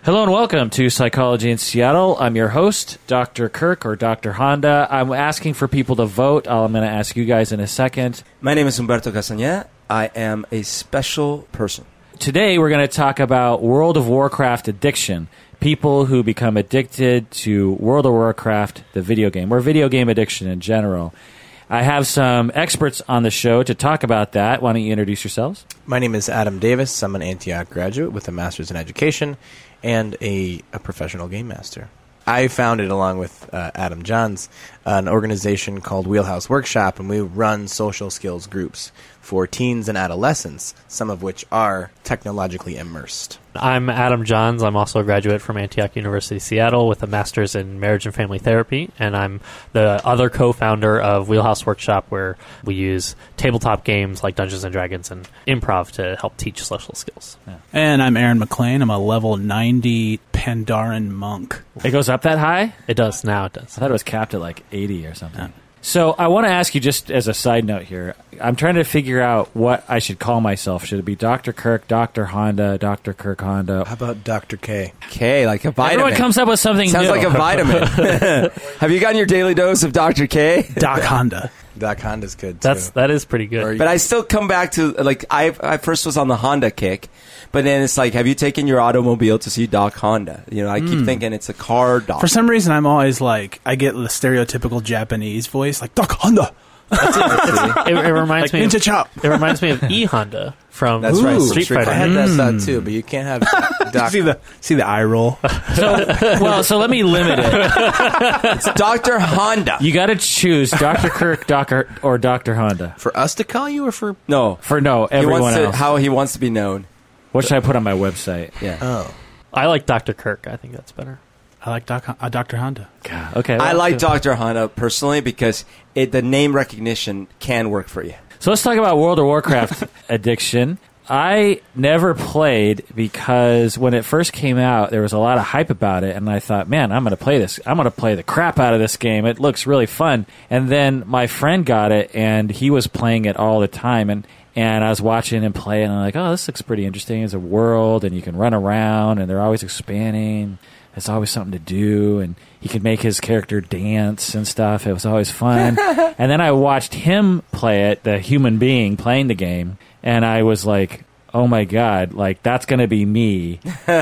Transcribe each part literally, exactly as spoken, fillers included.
Hello and welcome to Psychology in Seattle. I'm your host, Doctor Kirk or Doctor Honda. I'm asking for people to vote. I'm going to ask you guys in a second. My name is Humberto Castañeda. I am a special person. Today we're going to talk about World of Warcraft addiction. People who become addicted to World of Warcraft, the video game, or video game addiction in general. I have some experts on the show to talk about that. Why don't you introduce yourselves? My name is Adam Davis. I'm an Antioch graduate with a master's in education and a, a professional game master. I founded, along with uh, Adam Johns, an organization called Wheelhouse Workshop, and we run social skills groups for teens and adolescents, some of which are technologically immersed. I'm Adam Johns. I'm also a graduate from Antioch University, Seattle, with a master's in marriage and family therapy, and I'm the other co-founder of Wheelhouse Workshop, where we use tabletop games like Dungeons and Dragons and improv to help teach social skills. Yeah. And I'm Aaron McLean. I'm a level ninety Pandaren monk. It goes up that high? It does. Now it does. I thought it was capped at like eighty or something. Yeah. So I want to ask you, just as a side note here, I'm trying to figure out what I should call myself. Should it be Doctor Kirk, Doctor Honda, Doctor Kirk Honda? How about Doctor K? K, like a vitamin. Everyone comes up with something Sounds new. like a vitamin. Have you gotten your daily dose of Doctor K? Doc Honda. Doc Honda's good, too. That's, that is pretty good. But I still come back to, like, I I first was on the Honda kick, but then it's like, have you taken your automobile to see Doc Honda? You know, I keep mm. thinking it's a car doc. For some reason, I'm always like, I get the stereotypical Japanese voice, like, Doc Honda. That's it. it, it reminds like me Ninja of, Chop. It reminds me of E Honda from That's right, Street Fighter. I had that thought too, but you can't have Doc. see the see the eye roll. So, well, so let me limit it. It's Doctor Honda. You got to choose Doctor Kirk, Doctor or Doctor Honda. For us to call you, or for no, for no he everyone wants to, else. how he wants to be known. What should I put on my website? Yeah. Oh, I like Doctor Kirk. I think that's better. I like Doc, uh, Doctor Honda. God, okay. I well, like so. Doctor Honda personally because it, the name recognition can work for you. So let's talk about World of Warcraft addiction. I never played because when it first came out, there was a lot of hype about it, and I thought, man, I'm going to play this. I'm going to play the crap out of this game. It looks really fun. And then my friend got it, and he was playing it all the time, and And I was watching him play, and I'm like, oh, this looks pretty interesting. It's a world, and you can run around, and they're always expanding. There's always something to do, and he could make his character dance and stuff. It was always fun. And then I watched him play it, the human being playing the game, and I was like, oh, my God, like that's going to be me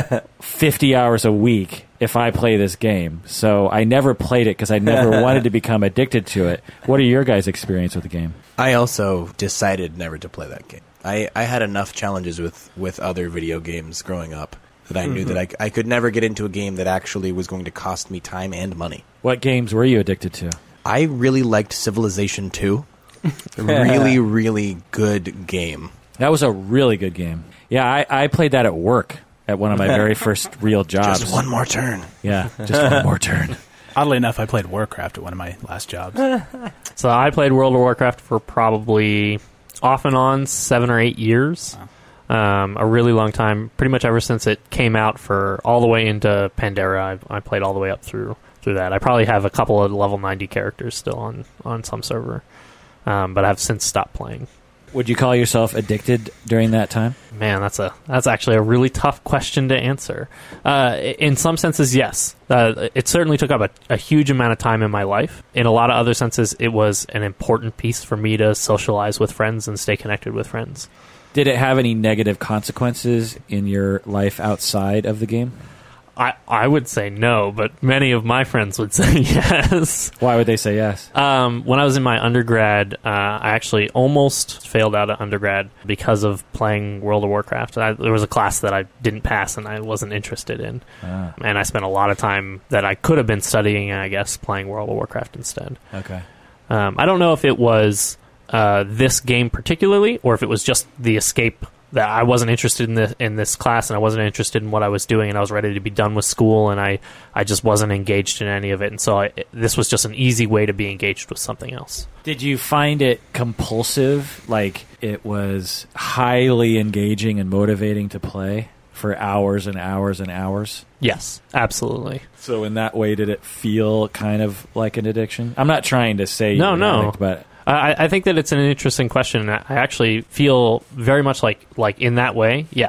fifty hours a week if I play this game. So I never played it because I never wanted to become addicted to it. What are your guys' experience with the game? I also decided never to play that game. I, I had enough challenges with, with other video games growing up that I knew mm-hmm. that I, I could never get into a game that actually was going to cost me time and money. What games were you addicted to? I really liked Civilization two. really, really good game. That was a really good game. Yeah, I, I played that at work at one of my very first real jobs. Just one more turn. Yeah, just one more turn. Oddly enough, I played Warcraft at one of my last jobs. So I played World of Warcraft for probably off and on seven or eight years. Wow. Um, a really long time, pretty much ever since it came out for all the way into Pandera. I, I played all the way up through through that. I probably have a couple of level ninety characters still on, on some server, um, but I've since stopped playing. Would you call yourself addicted during that time? Man, that's a that's actually a really tough question to answer. Uh, in some senses, yes. Uh, it certainly took up a, a huge amount of time in my life. In a lot of other senses, it was an important piece for me to socialize with friends and stay connected with friends. Did it have any negative consequences in your life outside of the game? I, I would say no, but many of my friends would say yes. Why would they say yes? Um, when I was in my undergrad, uh, I actually almost failed out of undergrad because of playing World of Warcraft. I, there was a class that I didn't pass and I wasn't interested in. Ah. And I spent a lot of time that I could have been studying, I guess, playing World of Warcraft instead. Okay. Um, I don't know if it was uh, this game particularly or if it was just the escape that I wasn't interested in this, in this class, and I wasn't interested in what I was doing, and I was ready to be done with school, and I, I just wasn't engaged in any of it. And so I, it, this was just an easy way to be engaged with something else. Did you find it compulsive, like it was highly engaging and motivating to play for hours and hours and hours? Yes, absolutely. So in that way, did it feel kind of like an addiction? I'm not trying to say no, you're no. an addict, but... I, I think that it's an interesting question, and I actually feel very much like, like in that way, yes.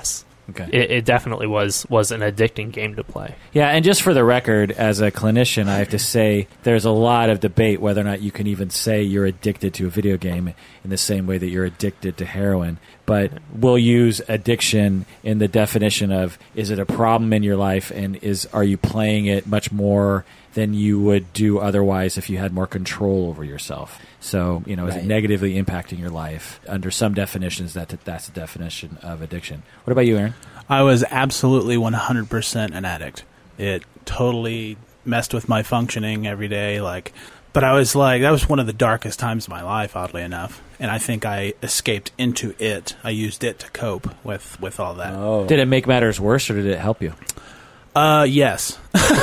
Okay. it, it definitely was was an addicting game to play. Yeah, and just for the record, as a clinician, I have to say there's a lot of debate whether or not you can even say you're addicted to a video game in the same way that you're addicted to heroin. But we'll use addiction in the definition of, is it a problem in your life, and is are you playing it much more than you would do otherwise if you had more control over yourself? So, you know, is Right. it negatively impacting your life? Under some definitions, that that's the definition of addiction. What about you, Aaron? I was absolutely one hundred percent an addict. It totally messed with my functioning every day. Like, but I was like, that was one of the darkest times of my life, oddly enough. And I think I escaped into it. I used it to cope with, with all that. Oh. Did it make matters worse, or did it help you? Uh, yes.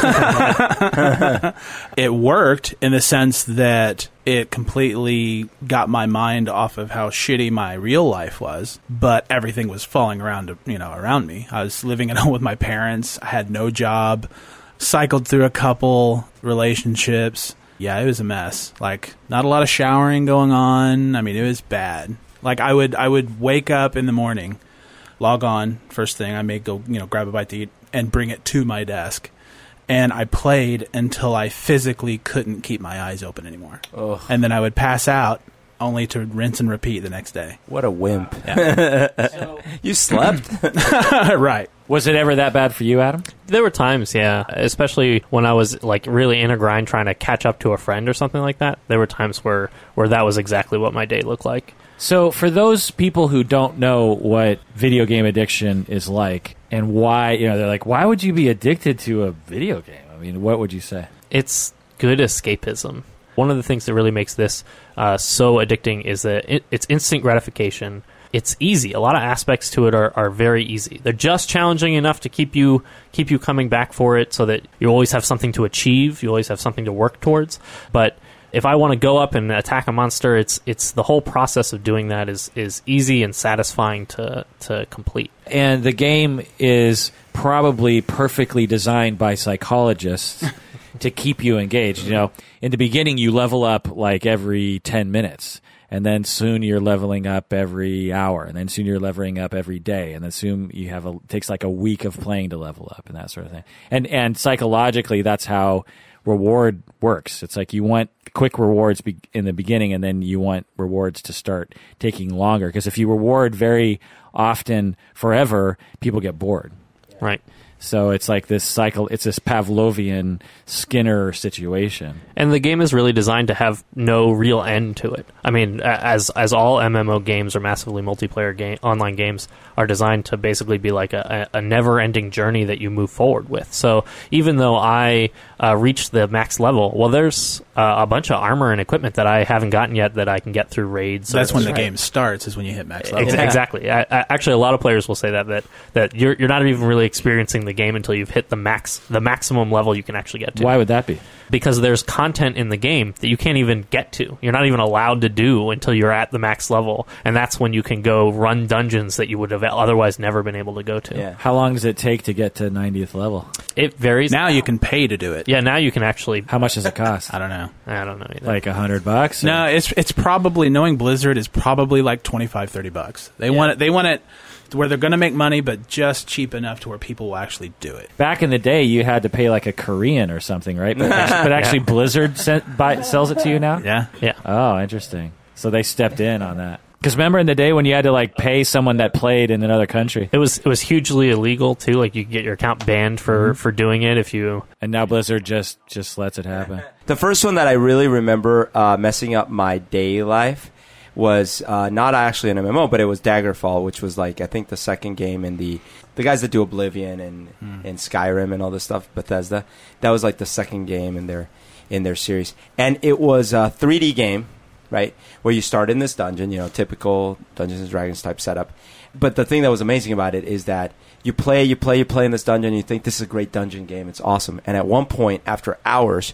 It worked in the sense that it completely got my mind off of how shitty my real life was, but everything was falling around, you know, around me. I was living at home with my parents. I had no job, cycled through a couple relationships. Yeah, it was a mess. Like, not a lot of showering going on. I mean, it was bad. Like, I would, I would wake up in the morning, log on, first thing, I may go, you know, grab a bite to eat, and bring it to my desk. And I played until I physically couldn't keep my eyes open anymore. Ugh. And then I would pass out, only to rinse and repeat the next day. What a wimp. Yeah. You slept? Right. Was it ever that bad for you, Adam? There were times, yeah, especially when I was like really in a grind trying to catch up to a friend or something like that. There were times where, where that was exactly what my day looked like. So for those people who don't know what video game addiction is like and why, you know, they're like, why would you be addicted to a video game? I mean, what would you say? It's good escapism. One of the things that really makes this uh, so addicting is that it, it's instant gratification. It's easy. A lot of aspects to it are, are very easy. They're just challenging enough to keep you keep you coming back for it, so that you always have something to achieve. You always have something to work towards. But if I want to go up and attack a monster, it's it's the whole process of doing that is is easy and satisfying to to complete. And the game is probably perfectly designed by psychologists to keep you engaged. You know, in the beginning, you level up like every ten minutes. And then soon you're leveling up every hour, and then soon you're leveling up every day, and then soon you have a it takes like a week of playing to level up and that sort of thing. And and psychologically, that's how reward works. It's like you want quick rewards be- in the beginning, and then you want rewards to start taking longer. Because if you reward very often, forever, people get bored. Right. So it's like this cycle. It's this Pavlovian Skinner situation. And the game is really designed to have no real end to it. I mean, as as all M M O games or massively multiplayer game, online games are designed to basically be like a, a never-ending journey that you move forward with. So even though I uh, reached the max level, well, there's uh, a bunch of armor and equipment that I haven't gotten yet that I can get through raids. That's or, when the right. game starts, is when you hit max level. Ex- Exactly. I, I, actually, a lot of players will say that that that you're you're not even really experiencing the game until you've hit the max the maximum level you can actually get to. Why would that be? Because there's content in the game that you can't even get to. You're not even allowed to do until you're at the max level, and that's when you can go run dungeons that you would have otherwise never been able to go to. Yeah. How long does it take to get to ninetieth level? It varies. Now you can pay to do it. Yeah, now you can actually. How much does it cost? I don't know. I don't know either. Like a hundred bucks? No, it's it's probably, knowing Blizzard, is probably like twenty-five, thirty bucks. They Yeah. want it. They want it to where they're going to make money, but just cheap enough to where people will actually do it. Back in the day, you had to pay like a Korean or something, right? But, actually, but actually, Blizzard sent, buy, sells it to you now? Yeah. yeah. Oh, interesting. So they stepped in on that. Because remember in the day when you had to like pay someone that played in another country? It was it was hugely illegal too. Like you could get your account banned for, for doing it if you. And now Blizzard just, just lets it happen. The first one that I really remember uh, messing up my day life was uh, not actually an M M O, but it was Daggerfall, which was like I think the second game in the the guys that do Oblivion and Hmm. and Skyrim and all this stuff, Bethesda. That was like the second game in their in their series, and it was a three D game, right? Where you start in this dungeon, you know, typical Dungeons and Dragons type setup. But the thing that was amazing about it is that you play, you play, you play in this dungeon, you think this is a great dungeon game, it's awesome. And at one point, after hours,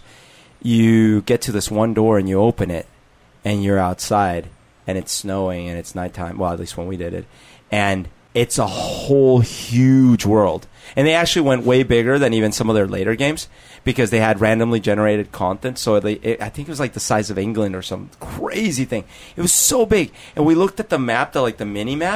you get to this one door and you open it, and you're outside, and it's snowing, and it's nighttime. Well, at least when we did it. And it's a whole huge world. And they actually went way bigger than even some of their later games because they had randomly generated content. So they, it, I think it was like the size of England or some crazy thing. It was so big. And we looked at the map, the like the mini map. And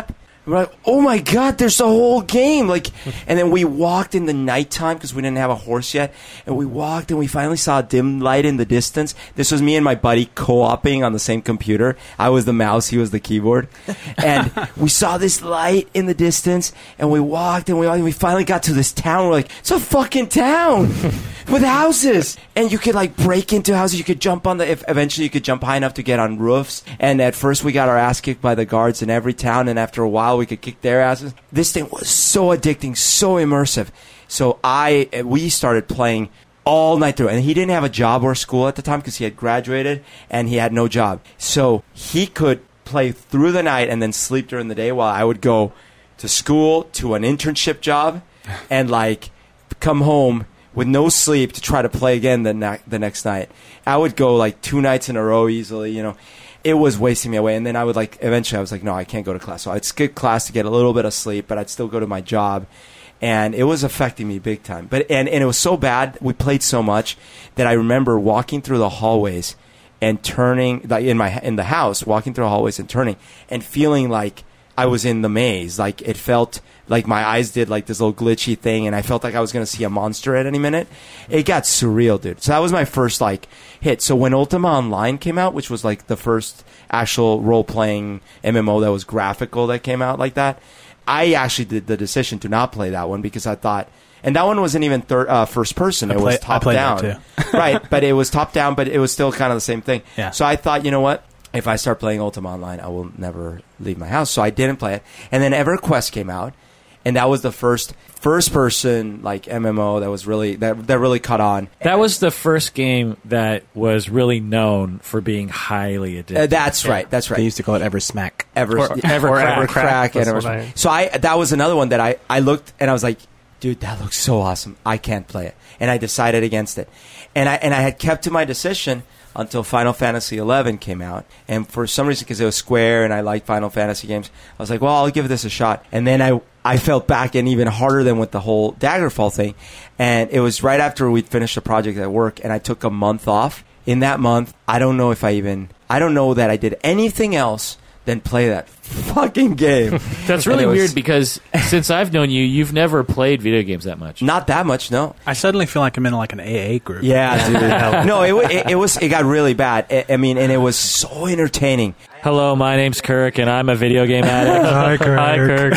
We're like, oh my god, there's the whole game. Like, and then we walked in the nighttime because we didn't have a horse yet, and we walked and we finally saw a dim light in the distance. This was me and my buddy co-oping on the same computer. I was the mouse, he was the keyboard, and we saw this light in the distance, and we walked and we and we finally got to this town. We're like, it's a fucking town with houses, and you could like break into houses. You could jump on the. If eventually you could jump high enough to get on roofs. And at first we got our ass kicked by the guards in every town, and after a while we could kick their asses. This thing was so addicting, so immersive. So I, we started playing all night through. And he didn't have a job or school at the time because he had graduated and he had no job. So he could play through the night and then sleep during the day while I would go to school, to an internship job, and like come home with no sleep to try to play again the, na- the next night. I would go like two nights in a row easily, you know. It was wasting me away. And then I would like, eventually I was like, no, I can't go to class. So I'd skip class to get a little bit of sleep, but I'd still go to my job. And it was affecting me big time. But and, and it was so bad, we played so much that I remember walking through the hallways and turning, like in my in the house, walking through the hallways and turning and feeling like I was in the maze. Like it felt like my eyes did like this little glitchy thing, and I felt like I was going to see a monster at any minute. It got surreal, dude. So that was my first like hit. So when Ultima Online came out, which was like the first actual role-playing M M O that was graphical that came out like that, I actually did the decision to not play that one because I thought, and that one wasn't even third, uh, first person. I it play, was top I played down, that too. right? But it was top down, but it was still kind of the same thing. Yeah. So I thought, you know what? If I start playing Ultima Online, I will never leave my house. So I didn't play it. And then EverQuest came out, and that was the first first person like M M O that was really that that really caught on. That was the first game that was really known for being highly addictive. Uh, that's Yeah. right. That's They right. used to call it Eversmack. Ever, Or- yeah, Ever or Crack. Evercrack and That's Ever. what I- So I that was another one that I I looked and I was like, dude, that looks so awesome. I can't play it, and I decided against it. And I and I had kept to my decision until Final Fantasy eleven came out. And for some reason, because it was Square and I liked Final Fantasy games, I was like, well, I'll give this a shot. And then I I felt back in even harder than with the whole Daggerfall thing. And it was right after we'd finished the project at work, and I took a month off. In that month, I don't know if I even, I don't know that I did anything else than play that fucking game. That's And really it was weird because since I've known you, you've never played video games that much. Not that much, no. I suddenly feel like I'm in like an A A group. Yeah, dude. No, it, wa- it, it was, it got really bad. I, I mean, and it was so entertaining. Hello, my name's Kirk, and I'm a video game addict. Hi, Kirk. Hi,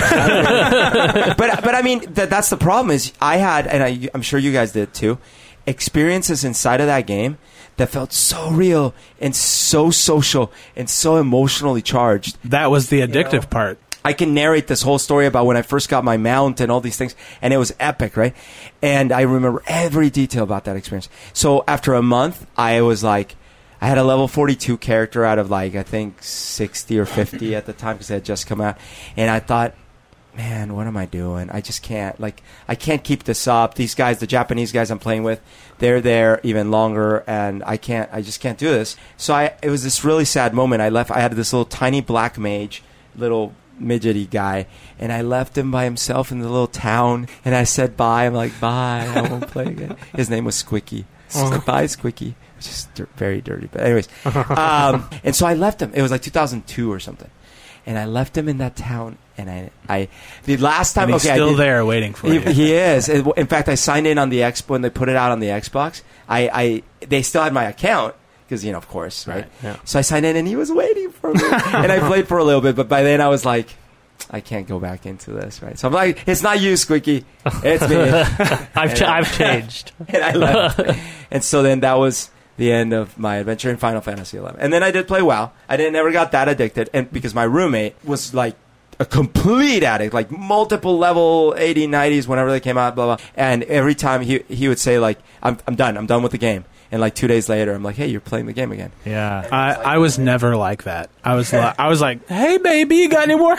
Kirk. but but I mean that that's the problem is I had, and I, I'm sure you guys did too, experiences inside of that game that felt so real and so social and so emotionally charged. That was the addictive You know? part. I can narrate this whole story about when I first got my mount and all these things, and it was epic, right? And I remember every detail about that experience. So after a month, I was like, I had a level forty-two character out of like, I think sixty or fifty at the time because it had just come out. And I thought, man, what am I doing? I just can't, like, I can't keep this up. These guys, the Japanese guys I'm playing with, they're there even longer, and I can't, I just can't do this. So I, it was this really sad moment. I left, I had this little tiny black mage, little midgety guy, and I left him by himself in the little town, and I said bye. I'm like, bye, I won't play again. His name was Squicky. So, bye, Squicky. Which is dir- very dirty, but anyways. Um, and so I left him. It was like two thousand two or something. And I left him in that town, and I, I the last time, And he's okay, still I did, there waiting for he, you. he is. In fact, I signed in on the Xbox when they put it out on the Xbox. I, I they still had my account because, you know, of course, right? Right, yeah. So I signed in, and he was waiting for me, and I played for a little bit. But by then, I was like, I can't go back into this, right? So I'm like, it's not you, Squeaky, it's me. I've, ch- I've changed. And I left. And so then that was the end of my adventure in Final Fantasy eleven. And then I did play WoW. I didn't never got that addicted, and because my roommate was like a complete addict, like multiple level eighty, nineties whenever they came out, blah blah. And every time he he would say like, I'm I'm done, I'm done with the game. And like two days later, I'm like, hey, you're playing the game again. Yeah. I, I was never like that. I was li- I was like, hey baby, you got any more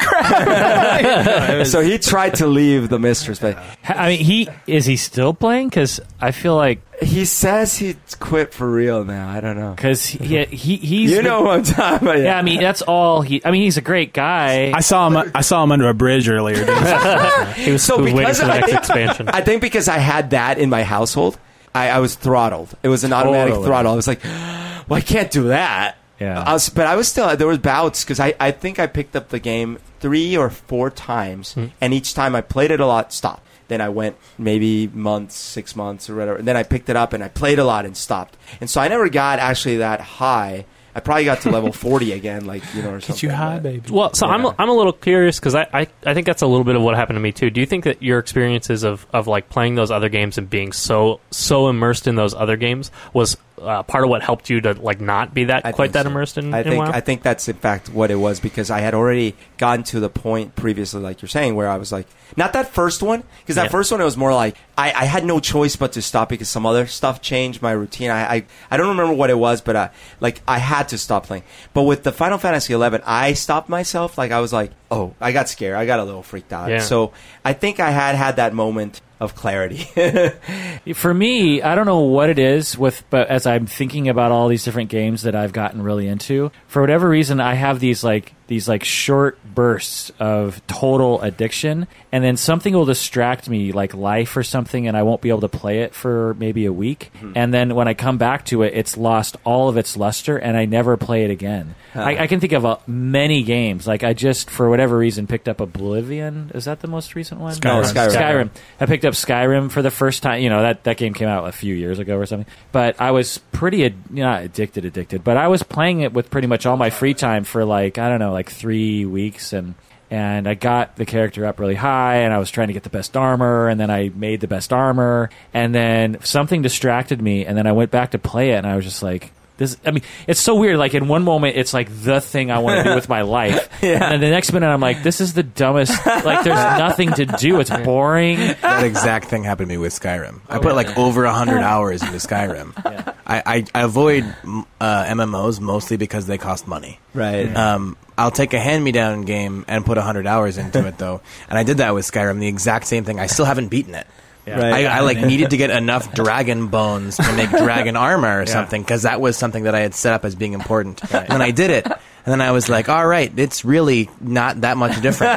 crap? So he tried to leave the mistress, but I mean, he is he still playing? Because I feel like he says he quit for real now. I don't know. because he, he he's You the- know what I'm talking about. yeah. I mean, that's all he. I mean, he's a great guy. I saw him. I saw him under a bridge earlier. Dude. He was So waiting because for the I next think- expansion. I think because I had that in my household, I, I was throttled. It was an automatic Totally. throttle. I was like, well, I can't do that. Yeah. I was, but I was still, there was bouts because I, I think I picked up the game three or four times, Hmm. and each time I played it a lot, stopped. Then I went maybe months, six months or whatever. And then I picked it up and I played a lot and stopped. And so I never got actually that high. I probably got to level forty again, like, you know, or something. Get you like high, that. baby. Well, so I'm, Yeah. I'm a little curious because I, I, I think that's a little bit of what happened to me too. Do you think that your experiences of, of like playing those other games and being so so immersed in those other games was uh, part of what helped you to like not be that I quite think that so. immersed in, I in think WoW? I think that's in fact what it was, because I had already gotten to the point previously, like you're saying, where I was like, not that first one, because that Yeah. first one it was more like I, I had no choice but to stop because some other stuff changed my routine. I I, I don't remember what it was, but uh, like I had to stop playing. But with the Final Fantasy eleven, I stopped myself. Like I was like, oh, I got scared. I got a little freaked out. Yeah. So I think I had had that moment of clarity. For me, I don't know what it is with, but as I'm thinking about all these different games that I've gotten really into, for whatever reason, I have these like these like short bursts of total addiction, and then something will distract me, like life or something, and I won't be able to play it for maybe a week, Mm-hmm. and then when I come back to it, it's lost all of its luster, and I never play it again. I, I can think of uh, many games. Like I just, for whatever reason, picked up Oblivion. Is that the most recent one? No, Skyrim. Skyrim. I picked up Skyrim for the first time. You know, that, that game came out a few years ago or something. But I was pretty, ad- not addicted, addicted. But I was playing it with pretty much all my free time for like, I don't know, like three weeks. And and I got the character up really high, and I was trying to get the best armor, and then I made the best armor. And then something distracted me, and then I went back to play it, and I was just like, this, I mean, it's so weird. Like in one moment, it's like the thing I want to do with my life, Yeah. and then the next minute, I'm like, this is the dumbest. Like, there's nothing to do. It's boring. That exact thing happened to me with Skyrim. I put like over a hundred hours into Skyrim. I, I, I avoid uh, M M Os mostly because they cost money. Right. Um, I'll take a hand-me-down game and put a hundred hours into it though, and I did that with Skyrim. The exact same thing. I still haven't beaten it. Yeah. Right. I, I like needed to get enough dragon bones to make dragon armor or something, because that was something that I had set up as being important. And then I did it, and then I was like, "All right, it's really not that much different."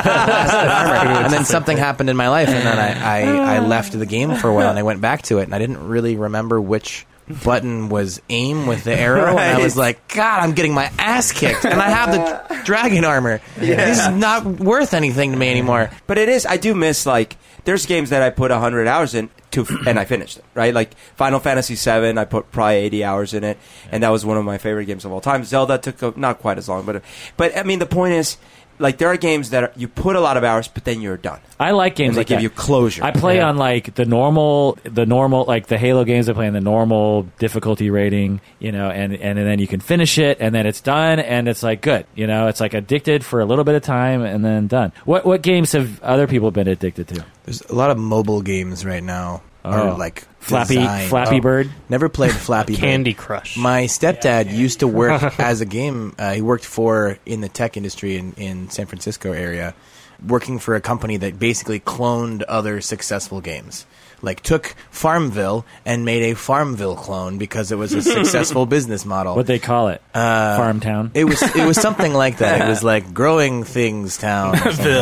And then something happened in my life, and then I, I, I left the game for a while, and I went back to it, and I didn't really remember which button was aim with the arrow, and I was like, God, I'm getting my ass kicked, and I have the dragon armor. This is not worth anything to me anymore. But it is. I do miss, like, there's games that I put one hundred hours in to, and I finished it, right? Like Final Fantasy seven, I put probably eighty hours in it, and that was one of my favorite games of all time. Zelda took a, not quite as long, but but I mean, the point is, like, there are games that are, you put a lot of hours, but then you're done. I like games And they like give that. you closure. I play Yeah. on like the normal, the normal, like the Halo games. I play in the normal difficulty rating, you know, and and then you can finish it, and then it's done, and it's like good, you know. It's like addicted for a little bit of time, and then done. What what games have other people been addicted to? There's a lot of mobile games right now. Are Oh. like Flappy designed- Flappy Oh. Bird. Never played Flappy Bird. Candy Crush. My stepdad used to work as a game. Uh, he worked for in the tech industry in, in San Francisco area, working for a company that basically cloned other successful games. Like took Farmville and made a Farmville clone because it was a successful business model. What they call it? Uh, Farm Town. It was it was something like that. It was like Growing Things Town. or something.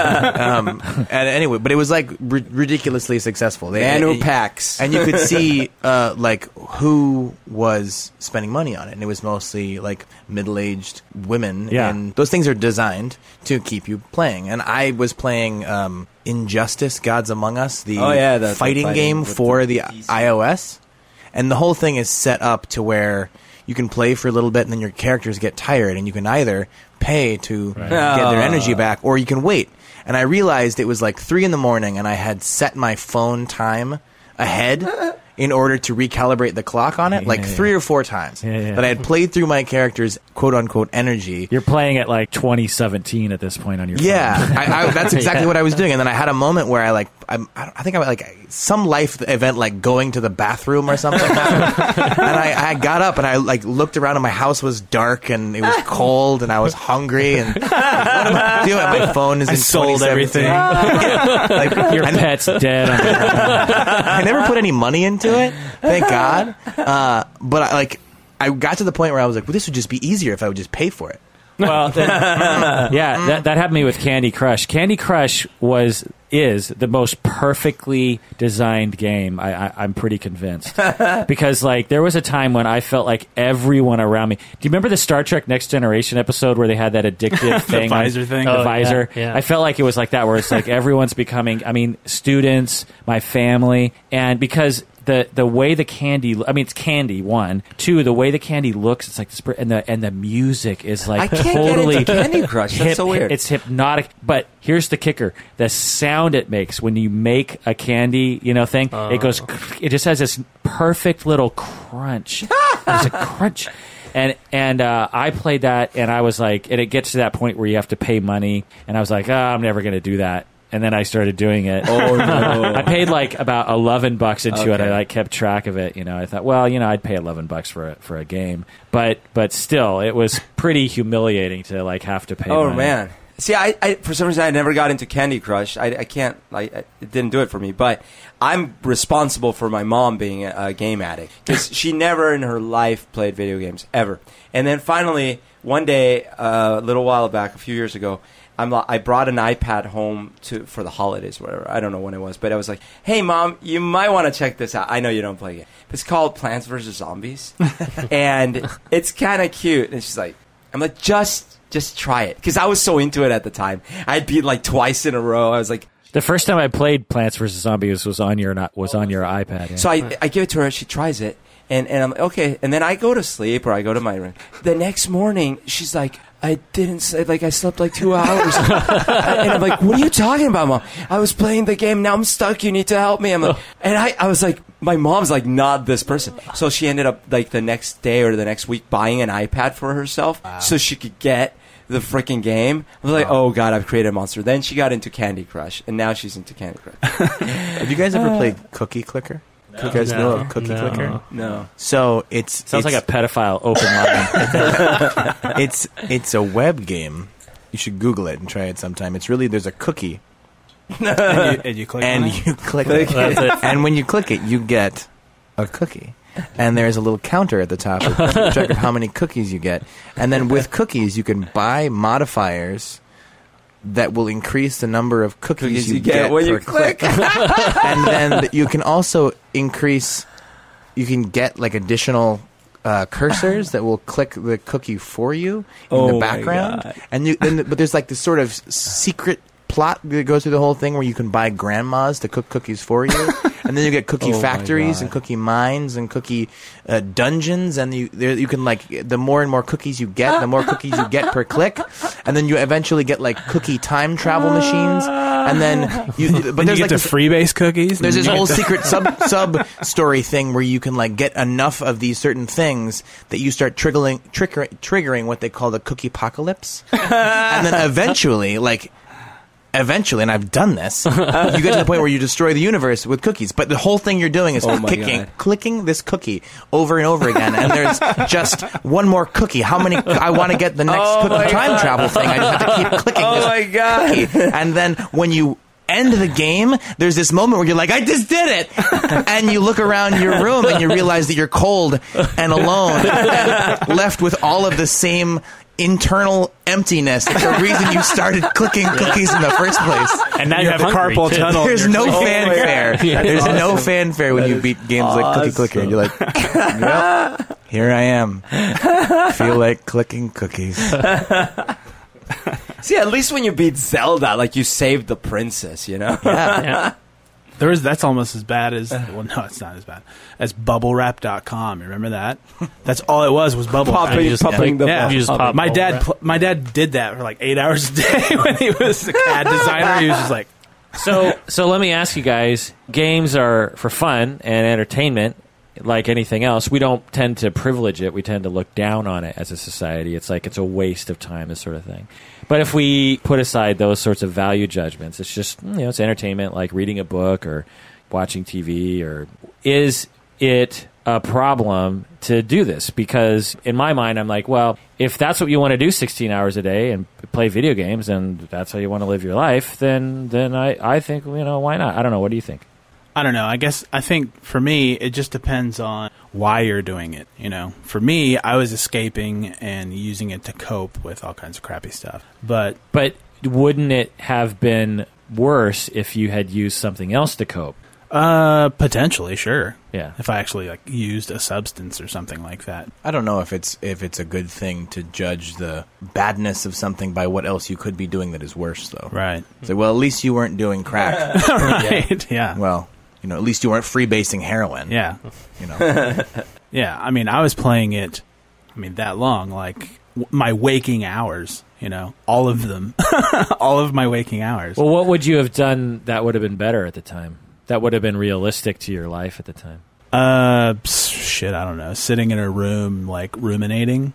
um, and anyway, but it was like ri- ridiculously successful. They, Manu it- packs. and you could see uh, like who was spending money on it, and it was mostly like middle-aged women. Yeah. And those things are designed to keep you playing. And I was playing um, Injustice: Gods Among Us, the, Oh, yeah, the- the fighting, fighting game with for the the P C. iOS, and the whole thing is set up to where you can play for a little bit, and then your characters get tired, and you can either pay to get their energy back, or you can wait. And I realized it was like three in the morning, and I had set my phone time ahead in order to recalibrate the clock on it, like Yeah, three or four times. Yeah, yeah. That I had played through my character's quote unquote energy. You're playing at like twenty seventeen at this point on your phone. Yeah, I, I, that's exactly what I was doing. And then I had a moment where I like, I'm, I, don't- I think I like some life event, like going to the bathroom or something. and I, I got up and I like looked around, and my house was dark and it was cold, and I was hungry. And what am I doing? My phone is I in sold twenty everything. seventeen. Yeah, like, Your I, pet's dead. On the I never put any money into it, thank God. Uh, but I, like, I got to the point where I was like, well, this would just be easier if I would just pay for it. Well, that, yeah, that, that happened to me with Candy Crush. Candy Crush was is the most perfectly designed game. I, I, I'm pretty convinced because like there was a time when I felt like everyone around me. Do you remember the Star Trek Next Generation episode where they had that addictive thing, the visor thing, the Oh, visor? yeah, yeah. I felt like it was like that, where it's like everyone's becoming. I mean, students, my family, and because. The, the way the candy, I mean, it's candy. One, two. The way the candy looks, it's like this, and the and the music is like I can't totally get into Candy Crush. That's hip- so weird. It's hypnotic. But here's the kicker: the sound it makes when you make a candy, you know, thing. Uh. It goes. It just has this perfect little crunch. There's a crunch. And and uh, I played that, and I was like, and it gets to that point where you have to pay money, and I was like, oh, I'm never going to do that. And then I started doing it. Oh, no. I paid like about eleven bucks into it. Okay. I like kept track of it. You know, I thought, well, you know, I'd pay eleven bucks for a, for a game, but but still, it was pretty humiliating to like have to pay. Oh money. man! See, I, I for some reason I never got into Candy Crush. I, I can't. I, I it didn't do it for me. But I'm responsible for my mom being a, a game addict because she never in her life played video games ever. And then finally, one day, uh, a little while back, a few years ago. I'm, I brought an iPad home to for the holidays, whatever. I don't know when it was, but I was like, "Hey, Mom, you might want to check this out. I know you don't play it. It's called Plants versus Zombies, and it's kind of cute." And she's like, "I'm like, just, just try it," because I was so into it at the time. I'd beat like twice in a row. I was like, The first time I played Plants versus Zombies was on your not was on your iPad. Yeah. so I, I give it to her. She tries it, and and I'm like, okay. And then I go to sleep or I go to my room. The next morning, she's like, I didn't sleep. Like I slept like two hours, and I'm like, "What are you talking about, Mom? I was playing the game. Now I'm stuck. You need to help me." I'm like, and I, I was like, my mom's like not this person. So she ended up like the next day or the next week buying an iPad for herself so she could get the freaking game. I was like, oh god, I've created a monster. Then she got into Candy Crush, and now she's into Candy Crush. Have you guys ever played Cookie Clicker? You guys know of Cookie No. Clicker? No. So it's Sounds it's, like a pedophile open line. it's it's a web game. You should Google it and try it sometime. It's really there's a cookie and, you, and you click on and it? you click it, That's it. and when you click it, you get a cookie. And there's a little counter at the top that keeps track of how many cookies you get. And then with cookies, you can buy modifiers that will increase the number of cookies, Cookies you, you get when per you click. and then you can also increase. You can get like additional uh, cursors that will click the cookie for you in Oh the my background. God. And you, then, but there's like this sort of secret plot that goes through the whole thing where you can buy grandmas to cook cookies for you, and then you get cookie Oh my factories God. and cookie mines and cookie uh, dungeons, and you there, you can like the more and more cookies you get, the more cookies you get per click, and then you eventually get like cookie time travel machines, and then you. But Then there's you like get this, the freebase cookies. there's and this you whole get the- secret sub sub story thing where you can like get enough of these certain things that you start triggering trigger, triggering what they call the cookie apocalypse, and then eventually like. Eventually, and I've done this, you get to the point where you destroy the universe with cookies. But the whole thing you're doing is Oh my kicking, God. clicking this cookie over and over again. And there's just one more cookie. How many? I want to get the next Oh my cookie time God. travel thing. I just have to keep clicking Oh this my God. cookie. And then when you end the game, there's this moment where you're like, I just did it! And you look around your room and you realize that you're cold and alone and left with all of the same internal emptiness. It's the reason you started clicking cookies in the first place. And now You you're have a hungry, carpal too. tunnel. There's You're no clicking. fanfare. Yeah. There's That's no awesome. fanfare when you beat games like Cookie Clicker. And you're like, yep, here I am. Feel like clicking cookies. See, at least when you beat Zelda, like you saved the princess, you know? Yeah. Yeah. There is that's almost as bad as well. No, it's not as bad as bubble wrap dot com. You remember that? That's all it was was bubble wrap. Popping, You just- popping the yeah. You just pop My bubble dad, wrap. pl- my dad did that for like eight hours a day when he was a C A D designer. He was just like, So, so let me ask you guys: games are for fun and entertainment, like anything else. We don't tend to privilege it. We tend to look down on it as a society. It's like it's a waste of time, this sort of thing. But if we put aside those sorts of value judgments, it's just you know, it's entertainment, like reading a book or watching T V. Or is it a problem to do this? Because in my mind, I'm like, well, if that's what you want to do sixteen hours a day and play video games, and that's how you want to live your life, then then I, I think, you know, why not? I don't know. What do you think? I don't know. I guess I think for me, it just depends on why you're doing it. You know, for me, I was escaping and using it to cope with all kinds of crappy stuff. But But wouldn't it have been worse if you had used something else to cope? uh, potentially, sure. Yeah. If I actually like used a substance or something like that. I don't know if it's if it's a good thing to judge the badness of something by what else you could be doing that is worse, though. Right. It's like, well, at least you weren't doing crack. Right. Yeah. Well, you know, at least you weren't freebasing heroin. Yeah. You know. Yeah. I mean, I was playing it, I mean, that long, like w- my waking hours, you know, all of them, all of my waking hours. Well, what would you have done that would have been better at the time? That would have been realistic to your life at the time? Uh, pss, shit, I don't know. Sitting in a room, like, ruminating.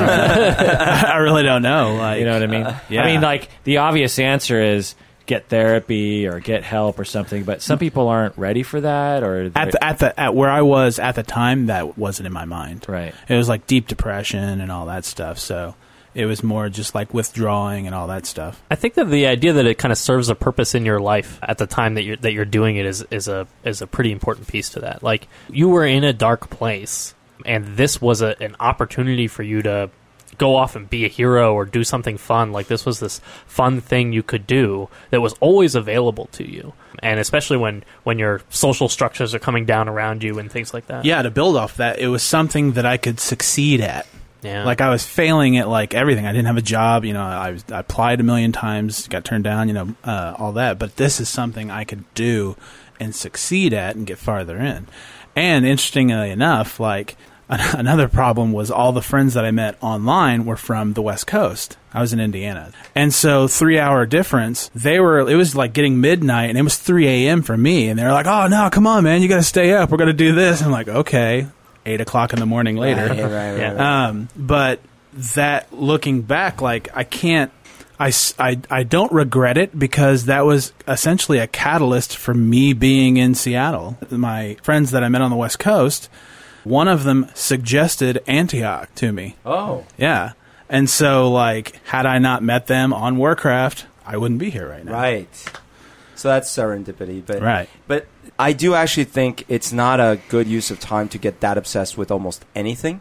I really don't know. Like, You know what I mean? uh, yeah. I mean, like, the obvious answer is get therapy or get help or something, but some people aren't ready for that. Or At the, at the at where I was at the time, that wasn't in my mind. Right. It was like deep depression and all that stuff. So it was more just like withdrawing and all that stuff. I think that the idea that it kind of serves a purpose in your life at the time that you're that you're doing it is is a is a pretty important piece to that. Like, you were in a dark place, and this was a, an opportunity for you to go off and be a hero or do something fun. Like, this was this fun thing you could do that was always available to you. And especially when, when your social structures are coming down around you and things like that. Yeah, to build off that, it was something that I could succeed at. Yeah. Like, I was failing at like everything. I didn't have a job. You know, I, was, I applied a million times, got turned down. You know, uh, all that. But this is something I could do and succeed at and get farther in. And interestingly enough, like another problem was all the friends that I met online were from the West Coast. I was in Indiana, and so three hour difference. They were. It was like getting midnight, and it was three a.m. for me. And they were like, "Oh no, come on, man, you got to stay up. We're gonna do this." And I'm like, "Okay." Eight o'clock in the morning later. Right, right, right, Yeah. right. Um, but that looking back, like I can't, I, s- I, I don't regret it because that was essentially a catalyst for me being in Seattle. My friends that I met on the West Coast, one of them suggested Antioch to me. Oh. Yeah. And so, like, had I not met them on Warcraft, I wouldn't be here right now. Right. So that's serendipity. But, Right. But I do actually think it's not a good use of time to get that obsessed with almost anything.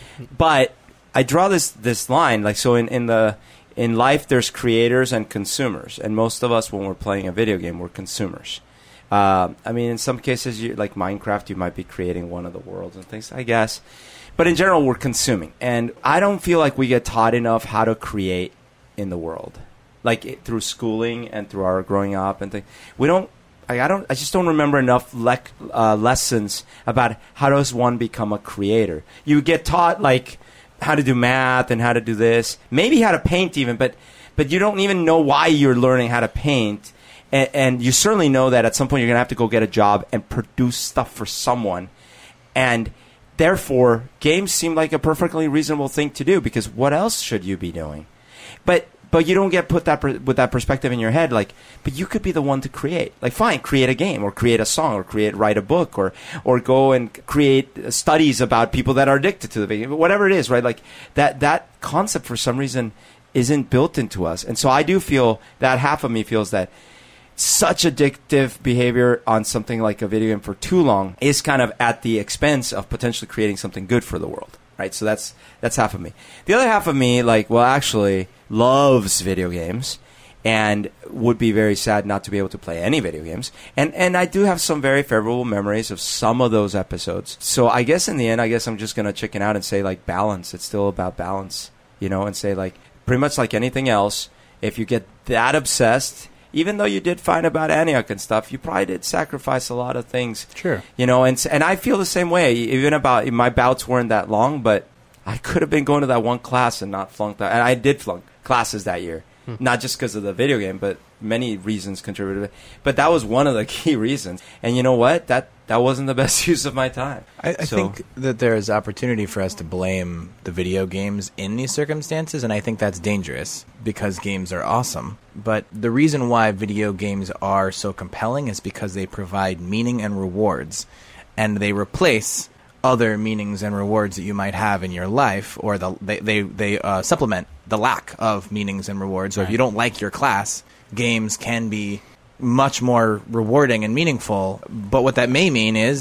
But I draw this this line, like, so in, in the in life there's creators and consumers, and most of us when we're playing a video game we're consumers. Uh, I mean, in some cases, you, like Minecraft, you might be creating one of the worlds and things, I guess. But in general, we're consuming, and I don't feel like we get taught enough how to create in the world, like it, through schooling and through our growing up and things. We don't. I, I don't. I just don't remember enough le- uh, lessons about how does one become a creator. You get taught like how to do math and how to do this, maybe how to paint even, but but you don't even know why you're learning how to paint. And, and you certainly know that at some point you're going to have to go get a job and produce stuff for someone. And therefore, games seem like a perfectly reasonable thing to do because what else should you be doing? But but you don't get put that per, with that perspective in your head. Like, but you could be the one to create. Like, fine, create a game or create a song or create write a book or or go and create studies about people that are addicted to the video game. Whatever it is, right? Like that that concept for some reason isn't built into us. And so I do feel that half of me feels that such addictive behavior on something like a video game for too long is kind of at the expense of potentially creating something good for the world, right? So that's that's half of me. The other half of me, like, well, actually loves video games and would be very sad not to be able to play any video games. And and I do have some very favorable memories of some of those episodes. So I guess in the end, I guess I'm just going to chicken out and say, like, balance. It's still about balance, you know, and say, like, pretty much like anything else, if you get that obsessed, even though you did fine about Antioch and stuff, you probably did sacrifice a lot of things. Sure. You know, and and I feel the same way. Even about my bouts weren't that long, but I could have been going to that one class and not flunked that. And I did flunk classes that year, hmm. not just because of the video game, but many reasons contributed. But that was one of the key reasons. And you know what? That that wasn't the best use of my time. I, I So- think that there is opportunity for us to blame the video games in these circumstances, and I think that's dangerous because games are awesome. But the reason why video games are so compelling is because they provide meaning and rewards, and they replace other meanings and rewards that you might have in your life, or the, they they, they uh, supplement the lack of meanings and rewards. So if you don't like your class, games can be much more rewarding and meaningful. But what that may mean is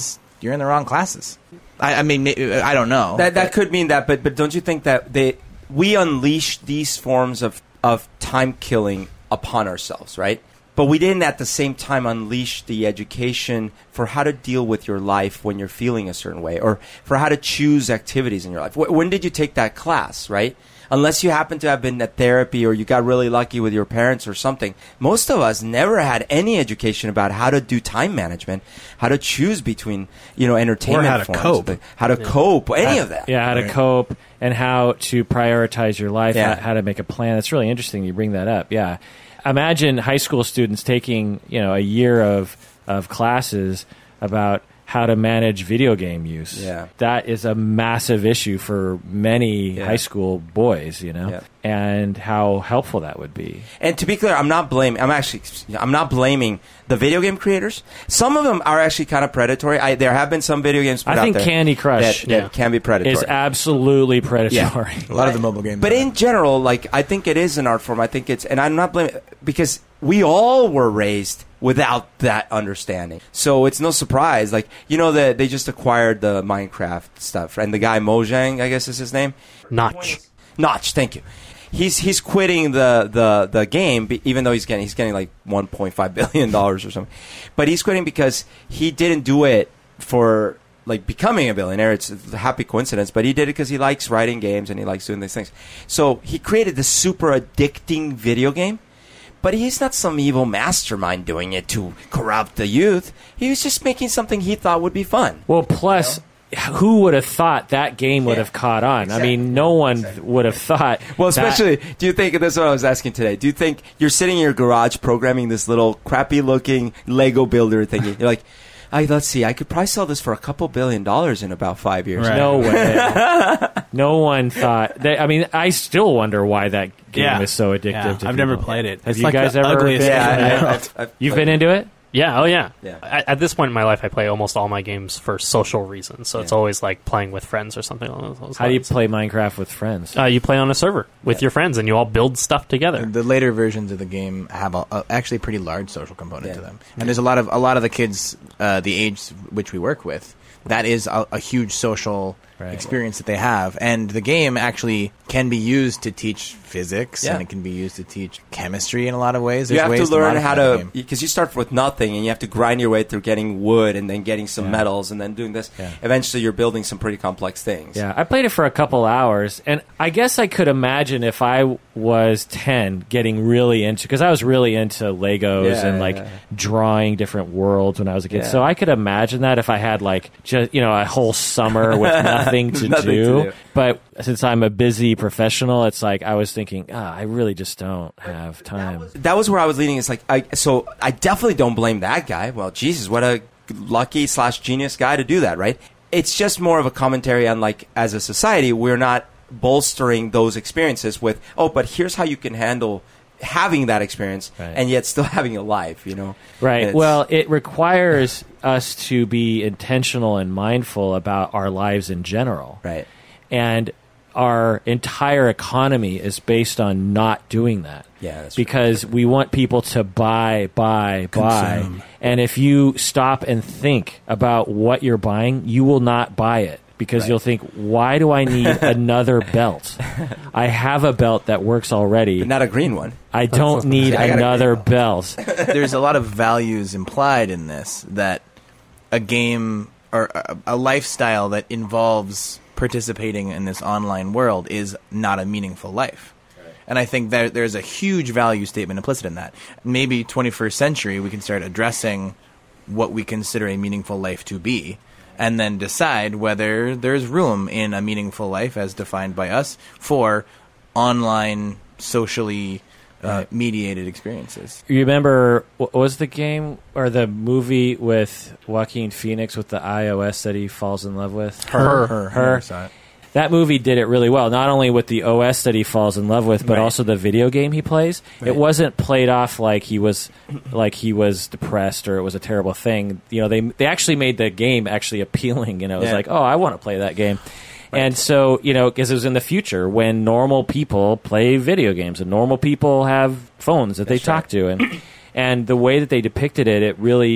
you're in the wrong classes. I, I mean, I don't know. That that could mean that, but but don't you think that they we unleash these forms of of time killing upon ourselves, right? But we didn't at the same time unleash the education for how to deal with your life when you're feeling a certain way, or for how to choose activities in your life. When did you take that class, right? Unless you happen to have been at therapy or you got really lucky with your parents or something. Most of us never had any education about how to do time management, how to choose between, you know, entertainment Or how to forms, cope. the- how to cope, any of that. Yeah, how to Right. cope and how to prioritize your life, Yeah. how, how to make a plan. It's really interesting you bring that up. Yeah. Imagine high school students taking, you know, a year of of classes about how to manage video game use. Yeah. That is a massive issue for many Yeah. high school boys, you know, Yeah. and how helpful that would be. And to be clear, I'm not blaming. I'm actually, I'm not blaming the video game creators. Some of them are actually kind of predatory. I, there have been some video games put I out think there Candy Crush that, that yeah. can be predatory. is absolutely predatory. a lot of the mobile games. But are. in general, like, I think it is an art form. I think it's, and I'm not blaming, because we all were raised without that understanding. So it's no surprise. Like, you know, that they just acquired the Minecraft stuff, and the guy Mojang, I guess is his name. Notch. Notch, thank you. He's he's quitting the, the, the game, be- even though he's getting he's getting like one point five billion dollars or something. But he's quitting because he didn't do it for like becoming a billionaire. It's a happy coincidence, but he did it because he likes writing games and he likes doing these things. So he created this super addicting video game. But he's not some evil mastermind doing it to corrupt the youth. He was just making something he thought would be fun. Well, plus, who would have thought that game would Yeah, have caught on? exactly. I mean, no one would have thought. Well, that- especially, do you think, this is what I was asking today, do you think you're sitting in your garage programming this little crappy-looking Lego builder thingy? You're like, I, let's see, I could probably sell this for a couple billion dollars in about five years. Right. No way. No one thought. They, I mean, I still wonder why that game Yeah. is so addictive. Yeah, to I've never people. played it. Have It's you like guys the ever ugliest been- thing Yeah, in the I, world. I've, I've You've played been into it? Yeah, oh yeah. Yeah. At, at this point in my life, I play almost all my games for social reasons. So it's Yeah. always like playing with friends or something along those How do you lines. play Minecraft with friends? Uh, you play on a server with Yeah. your friends, and you all build stuff together. The later versions of the game have a, a, actually a pretty large social component Yeah. to them, and there's a lot of a lot of the kids, uh, the age which we work with, that is a, a huge social Right. experience that they have, and the game actually can be used to teach physics, Yeah. and it can be used to teach chemistry in a lot of ways. You There's have ways to learn modify how the to, game. because you start with nothing and you have to grind your way through getting wood and then getting some Yeah. metals and then doing this. Yeah. Eventually you're building some pretty complex things. Yeah, I played it for a couple hours, and I guess I could imagine if I was ten getting really into, because I was really into Legos Yeah, and like yeah. drawing different worlds when I was a kid. Yeah. So I could imagine that if I had like just, you know, a whole summer with nothing to Nothing do. to do. But since I'm a busy professional, it's like I was thinking, ah, I really just don't have time. That was where I was leading. It's like, I, so I definitely don't blame that guy. Well, Jesus, what a lucky slash genius guy to do that, right? It's just more of a commentary on, like, as a society, we're not bolstering those experiences with, oh, but here's how you can handle having that experience Right. and yet still having a life, you know? And Right. it's- Well, it requires us to be intentional and mindful about our lives in general. right. And our entire economy is based on not doing that. Yeah, that's true. because we want people to buy, buy, buy. Consume. And if you stop and think about what you're buying, you will not buy it because Right. you'll think, why do I need another belt? I have a belt that works already. But not a green one. I don't need I got a another green belt. There's a lot of values implied in this, that a game or a, a lifestyle that involves participating in this online world is not a meaningful life. And I think that there's a huge value statement implicit in that. Maybe twenty-first century we can start addressing what we consider a meaningful life to be, and then decide whether there's room in a meaningful life as defined by us for online, socially uh, mediated experiences. You remember, what was the game or the movie with Joaquin Phoenix with the iOS that he falls in love with? Her, her, Her. never saw it. That movie did it really well, not only with the O S that he falls in love with, but Right. also the video game he plays. Right. It wasn't played off like he was like he was depressed or it was a terrible thing. You know, they they actually made the game actually appealing. You know, it was Yeah. like, oh, I want to play that game. And so, you know, because it was in the future when normal people play video games and normal people have phones that they That's talk right. to, and and the way that they depicted it, it really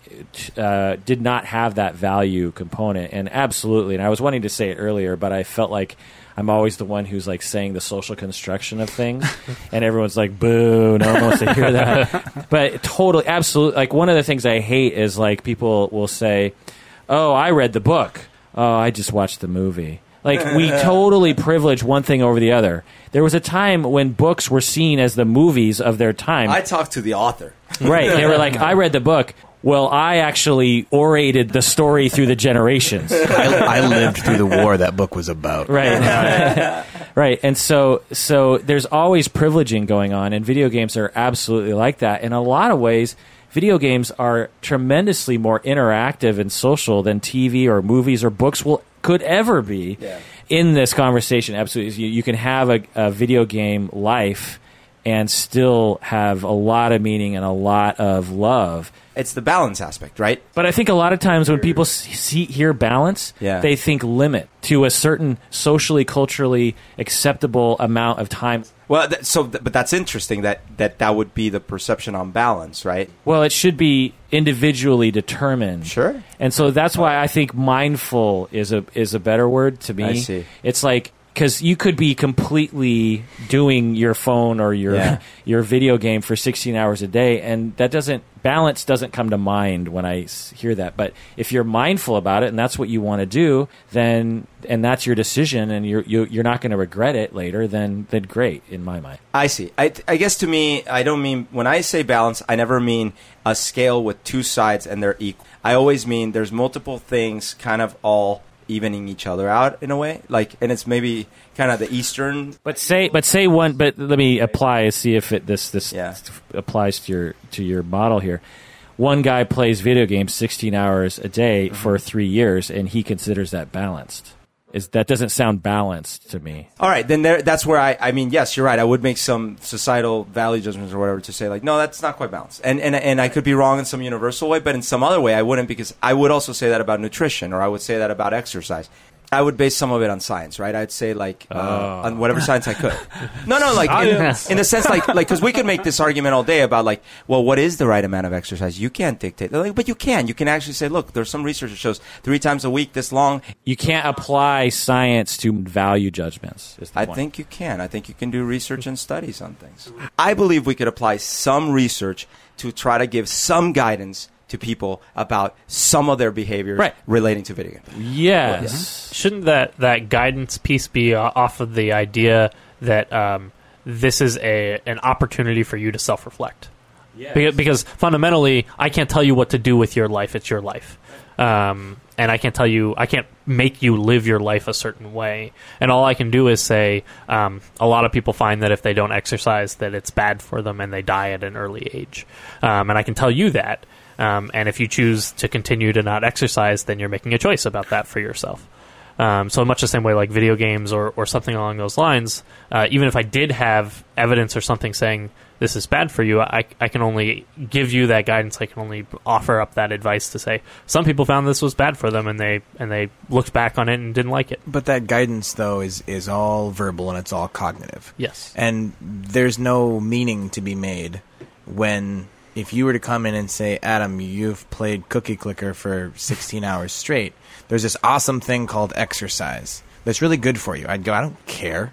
uh, did not have that value component. And absolutely, and I was wanting to say it earlier, but I felt like I'm always the one who's like saying the social construction of things, and everyone's like, boo, no one wants to hear that. But totally, absolutely, like one of the things I hate is like people will say, oh, I read the book. Oh, I just watched the movie. Like, we totally privilege one thing over the other. There was a time when books were seen as the movies of their time. I talked to the author. Right. They were like, I read the book. Well, I actually orated the story through the generations. I, I lived through the war that book was about. Right. Right. And so so there's always privileging going on, and video games are absolutely like that. In a lot of ways, video games are tremendously more interactive and social than T V or movies or books will could ever be yeah. in this conversation. Absolutely. You, you can have a, a video game life and still have a lot of meaning and a lot of love. It's the balance aspect, right? But I think a lot of times when people see, hear balance, yeah. they think limit to a certain socially, culturally acceptable amount of time. Well, th- so, th- but that's interesting that, that that would be the perception on balance, right? Well, it should be individually determined. Sure. And so that's why I think mindful is a is a better word to me. I see. It's like, because you could be completely doing your phone or your Yeah. your video game for sixteen hours a day, and that doesn't balance doesn't come to mind when I s- hear that. But if you're mindful about it and that's what you want to do, then and that's your decision, and you're you, you're not going to regret it later, then then great in my mind. I see. I, I guess to me, I don't mean, when I say balance, I never mean a scale with two sides and they're equal. I always mean there's multiple things kind of all evening each other out in a way, like, and it's maybe kind of the Eastern. But say, but say one. But let me apply and see if it this this Yeah. applies to your to your model here. One guy plays video games sixteen hours a day Mm-hmm. for three years, and he considers that balanced. Is that doesn't sound balanced to me? All right, then there, that's where I, I mean, yes, you're right. I would make some societal value judgments or whatever to say, like, no, that's not quite balanced. And, and, and I could be wrong in some universal way, but in some other way I wouldn't, because I would also say that about nutrition, or I would say that about exercise. I would base some of it on science, right? I'd say, like, uh, Oh. on whatever science I could. No, no, like, in, in the sense, like, like, because we could make this argument all day about, like, well, what is the right amount of exercise? You can't dictate. They're like, but you can. You can actually say, look, there's some research that shows three times a week, this long. You can't apply science to value judgments. Is the I point. think you can. I think you can do research and studies on things. I believe we could apply some research to try to give some guidance to people about some of their behaviors Right. relating to video games. Yes. Shouldn't that, that guidance piece be uh, off of the idea that um, this is a an opportunity for you to self-reflect? Yes. Because, because fundamentally, I can't tell you what to do with your life. It's your life. Um, and I can't tell you, I can't make you live your life a certain way. And all I can do is say, um, a lot of people find that if they don't exercise, that it's bad for them and they die at an early age. Um, and I can tell you that. Um, and if you choose to continue to not exercise, then you're making a choice about that for yourself. Um, so much the same way like video games or, or something along those lines, uh, even if I did have evidence or something saying this is bad for you, I, I can only give you that guidance. I can only offer up that advice to say some people found this was bad for them and they and they looked back on it and didn't like it. But that guidance, though, is, is all verbal and it's all cognitive. Yes. And there's no meaning to be made when, if you were to come in and say, Adam, you've played Cookie Clicker for sixteen hours straight, there's this awesome thing called exercise that's really good for you. I'd go, I don't care.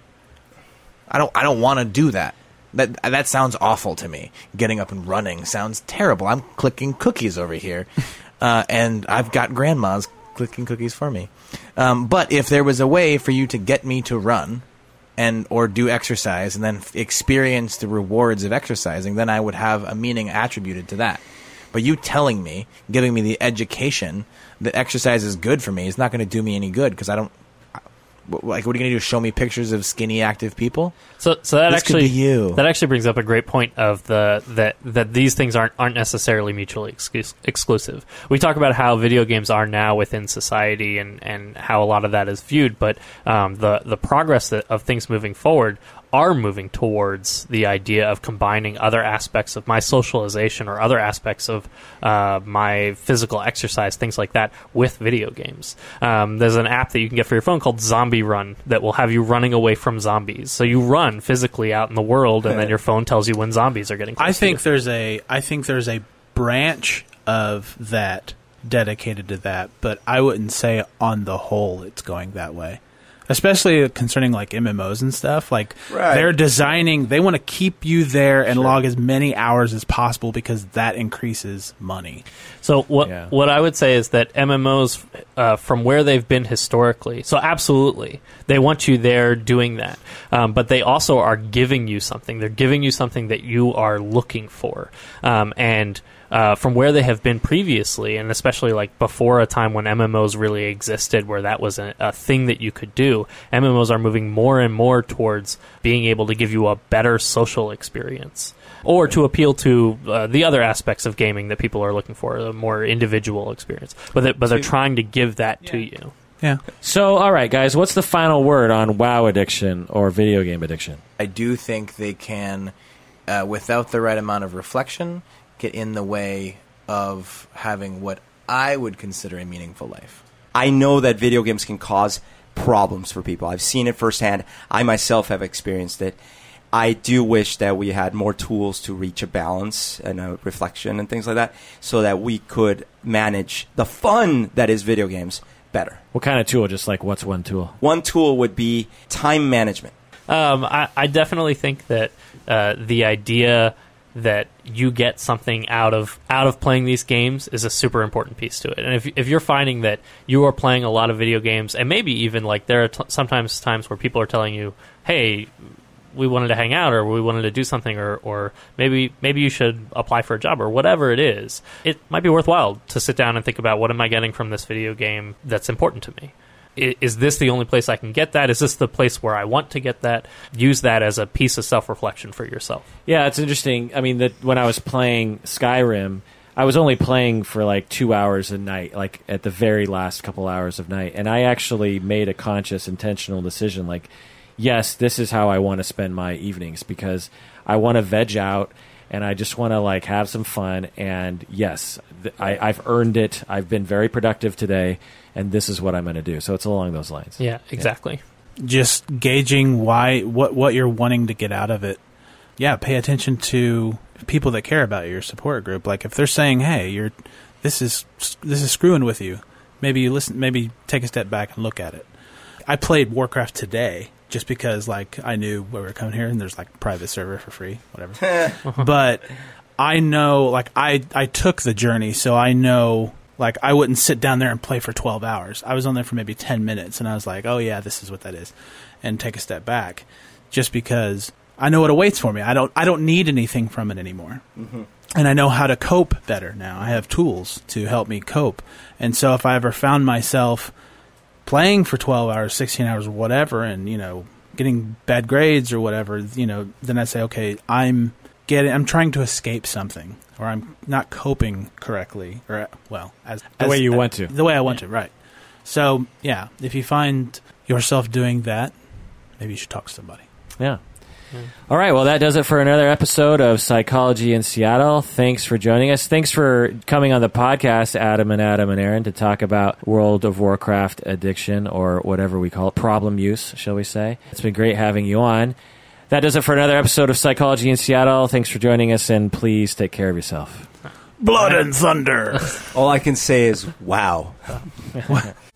I don't I don't want to do that. That that sounds awful to me. Getting up and running sounds terrible. I'm clicking cookies over here. uh, and I've got grandmas clicking cookies for me. Um, but if there was a way for you to get me to run and or do exercise and then f- experience the rewards of exercising, then I would have a meaning attributed to that. But you telling me, giving me the education that exercise is good for me is not going to do me any good, because I don't, like, what are you going to do, show me pictures of skinny, active people? So, so that This could actually be you. that actually brings up a great point of the that that these things aren't aren't necessarily mutually exclus- exclusive. We talk about how video games are now within society and, and how a lot of that is viewed, but um, the the progress that, of things moving forward are moving towards the idea of combining other aspects of my socialization or other aspects of uh, my physical exercise, things like that, with video games. Um, there's an app that you can get for your phone called Zombie Run that will have you running away from zombies. So you run physically out in the world, and then your phone tells you when zombies are getting close I think to you. there's a I think there's a branch of that dedicated to that, but I wouldn't say on the whole it's going that way. Especially concerning like M M Os and stuff, like Right. they're designing, they want to keep you there and Sure. log as many hours as possible because that increases money. So what Yeah. what I would say is that M M Os, uh, from where they've been historically, so absolutely they want you there doing that, um, but they also are giving you something. They're giving you something that you are looking for, um, and uh, from where they have been previously, and especially like before a time when M M Os really existed, where that was a, a thing that you could do. M M Os are moving more and more towards being able to give you a better social experience, or to appeal to uh, the other aspects of gaming that people are looking for, a more individual experience. But they, but they're trying to give that to you. Yeah. So, all right, guys, what's the final word on WoW addiction or video game addiction? I do think they can, uh, without the right amount of reflection, get in the way of having what I would consider a meaningful life. I know that video games can cause problems for people. I've seen it firsthand. I myself have experienced it. I do wish that we had more tools to reach a balance and a reflection and things like that so that we could manage the fun that is video games better. What kind of tool? Just like what's one tool? One tool would be time management. Um, I, I definitely think that uh, the idea that you get something out of out of playing these games is a super important piece to it. And if if you're finding that you are playing a lot of video games, and maybe even like there are t- sometimes times where people are telling you, "Hey, we wanted to hang out, or we wanted to do something, or or maybe maybe you should apply for a job, or whatever it is," it might be worthwhile to sit down and think about, what am I getting from this video game that's important to me? Is this the only place I can get that? Is this the place where I want to get that? Use that as a piece of self-reflection for yourself. Yeah, it's interesting. I mean, that when I was playing Skyrim, I was only playing for like two hours a night, like at the very last couple hours of night. And I actually made a conscious, intentional decision, like, yes, this is how I want to spend my evenings, because I want to veg out and I just want to like have some fun. And yes, th- I, I've earned it. I've been very productive today, and this is what I'm going to do. So it's along those lines. Yeah, exactly. Just gauging why what what you're wanting to get out of it. Yeah, pay attention to people that care about you, your support group. Like if they're saying, "Hey, you're this is this is screwing with you," maybe you listen. Maybe take a step back and look at it. I played Warcraft today just because, like, I knew we were coming here and there's like a private server for free, whatever. But I know, like, I I took the journey, so I know. Like, I wouldn't sit down there and play for twelve hours. I was on there for maybe ten minutes, and I was like, oh, yeah, this is what that is, and take a step back just because I know what awaits for me. I don't I don't need anything from it anymore. Mm-hmm. And I know how to cope better now. I have tools to help me cope. And so if I ever found myself playing for twelve hours, sixteen hours, whatever, and, you know, getting bad grades or whatever, you know, then I say, okay, I'm getting, I'm trying to escape something. Or I'm not coping correctly, or well, as The as, way you uh, want to. the way I want to, right? So yeah, if you find yourself doing that, maybe you should talk to somebody. Yeah. All right. Well, that does it for another episode of Psychology in Seattle. Thanks for joining us. Thanks for coming on the podcast, Adam and Adam and Aaron, to talk about World of Warcraft addiction, or whatever we call it, problem use, shall we say. It's been great having you on. That does it for another episode of Psychology in Seattle. Thanks for joining us, and please take care of yourself. Blood and thunder. All I can say is, wow.